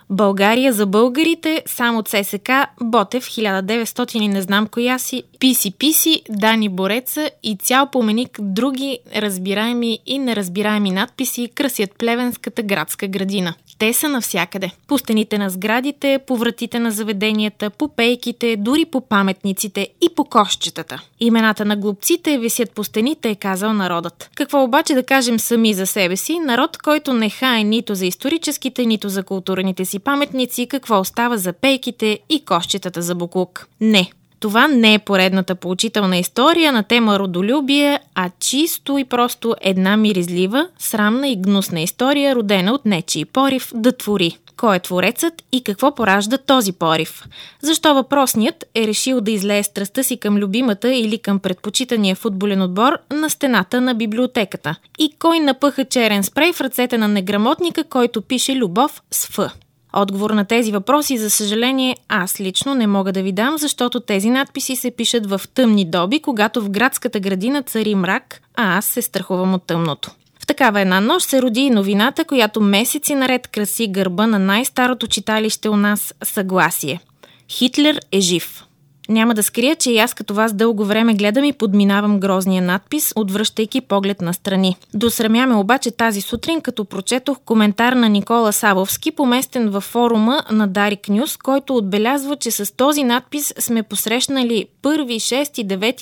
България за българите, само ЦСК, Ботев, 1900 и не знам коя си, Писи, Дани Бореца и цял поменик други разбираеми и неразбираеми надписи красят Плевенската градска градина. Те са навсякъде. По стените на сградите, по вратите на заведенията, по пейките, дори по паметниците и по кошчетата. Имената на глупците висят по стените, е казал народът. Какво обаче да кажем сами за себе си? Народ, който не хае нито за историческите, нито за културните си паметници, какво остава за пейките и кошчетата за боклук. Не. Това не е поредната поучителна история на тема родолюбие, а чисто и просто една миризлива, срамна и гнусна история, родена от нечий порив да твори. Кой е творецът и какво поражда този порив? Защо въпросният е решил да излее страстта си към любимата или към предпочитания футболен отбор на стената на библиотеката? И кой напъха черен спрей в ръцете на неграмотника, който пише любов с Ф? Отговор на тези въпроси, за съжаление, аз лично не мога да ви дам, защото тези надписи се пишат в тъмни доби, когато в градската градина цари мрак, а аз се страхувам от тъмното. В такава една нощ се роди и новината, която месеци наред краси гърба на най-старото читалище у нас – Съгласие. Хитлер е жив. Няма да скрия, че и аз като вас дълго време гледам и подминавам грозния надпис, отвръщайки поглед настрани. Досрамя ме обаче тази сутрин, като прочетох коментар на Никола Савовски, поместен във форума на Дарик Нюс, който отбелязва, че с този надпис сме посрещнали 1, 6, 9,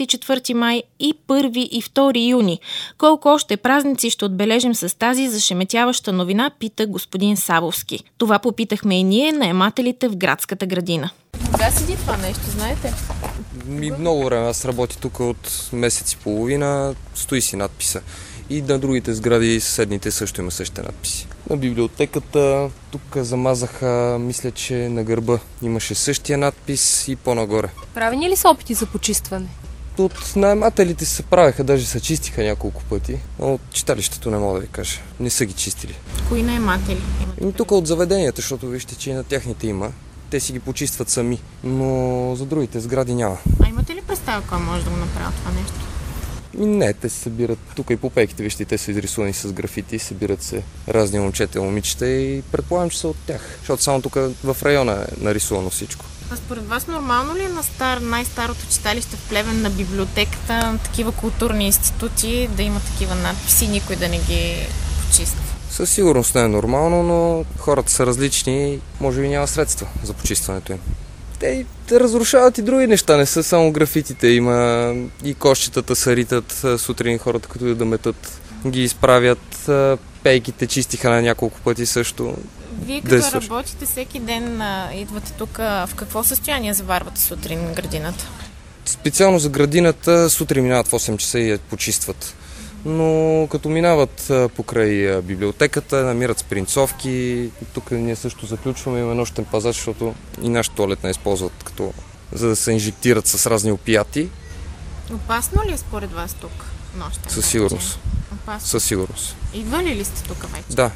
24 май и 1 и 2 юни. Колко още празници ще отбележим с тази зашеметяваща новина, пита господин Савовски. Това попитахме и ние, наемателите в градската градина. Кога седи това нещо, знаете? Много време. Аз работя тук от месец и половина, стои си надписа. И на другите сгради, съседните също има същите надписи. На библиотеката тук замазаха, мисля, че на гърба имаше същия надпис и по-нагоре. Правени ли са опити за почистване? От наемателите се правеха, даже се чистиха няколко пъти, но от читалището не мога да ви кажа. Не са ги чистили. Кои наематели? Тук от заведенията, защото вижте, че и на тяхните има. Те си ги почистват сами, но за другите сгради няма. А имате ли представа кой може да го направи това нещо? Не, те се събират тук и по пейките, вижте, те са изрисувани с графити, събират се разни момчета и момичета и предполагам, че са от тях, защото само тук в района е нарисувано всичко. А според вас нормално ли е на най-старото читалище в Плевен, на библиотеката, на такива културни институти да има такива надписи, никой да не ги почиства? Със сигурност не е нормално, но хората са различни и може би няма средства за почистването им. Те разрушават и други неща, не са само графитите, има и кошчетата се ритат сутрин, хората като да метат, ги изправят, пейките чистиха на няколко пъти също. Вие като работите всеки ден, идвате тук, в какво състояние заварвате сутрин градината? Специално за градината сутрин минават в 8 часа и я почистват. Но като минават покрай библиотеката, намират спринцовки. Тук ние също заключваме, имаме нощен пазач, защото и наш туалет не използват, за да се инжектират с разни опияти. Опасно ли е според вас тук нощен? Със сигурност. Опасно. Със сигурност. Идвали ли сте тук вече? Да.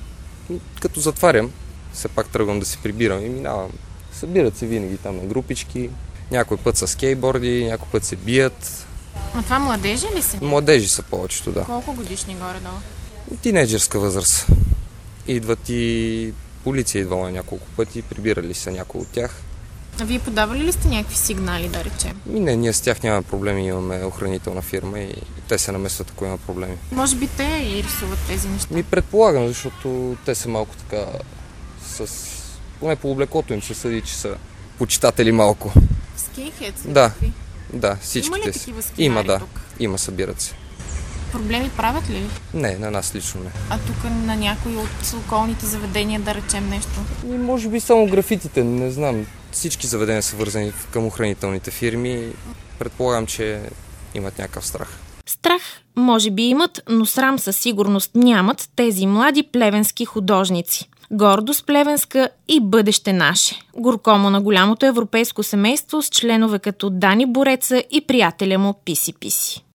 Като затварям, все пак тръгвам да се прибирам и минавам. Събират се винаги там на групички. Някой път са скейтборди, някой път се бият. А това младежи ли са? Младежи са повечето, да. Колко годишни горе-долу? Тинейджърска възраст. Идват и полиция идвала няколко пъти, прибирали са някои от тях. А вие подавали ли сте някакви сигнали, да речем? Не, ние с тях нямаме проблеми, имаме охранителна фирма и те се намесват, ако има проблеми. Може би те и рисуват тези неща? Предполагам, защото те са малко така поне по облеклото им се съди, че са почитатели малко. Скинхедс? Да, всичките. Има ли такива скинари? Има, да. Тук? Има, събират се. Проблеми правят ли? Не, на нас лично не. А тук на някои от околните заведения, да речем нещо? Може би само графитите, не знам. Всички заведения са вързани към охранителните фирми. Предполагам, че имат някакъв страх. Страх може би имат, но срам със сигурност нямат тези млади плевенски художници. Гордост плевенска и бъдеще наше. Горкомо на голямото европейско семейство с членове като Дани Бореца и приятеля му Писи.